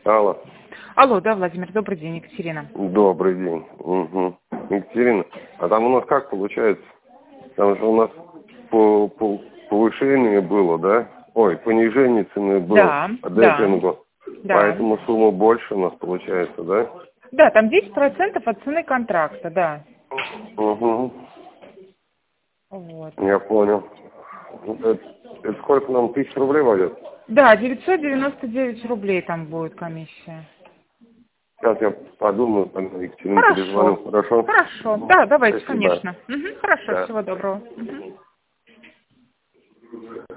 Алло. Алло, да, Владимир, добрый день, Екатерина. Добрый день. Угу. Екатерина, а там у нас как получается? Там же у нас повышение было, да? Ой, понижение цены было Да, по демпингу. да. Поэтому сумма больше у нас получается, да? Да, там 10% от цены контракта, да. Угу. Вот. Я понял. Это сколько нам, 1000 рублей войдет? Да, 999 рублей там будет комиссия. Сейчас я подумаю, Екатерине перезвоню. Хорошо. Хорошо? Хорошо. Да, давайте, Спасибо. конечно. Хорошо, Да. всего доброго.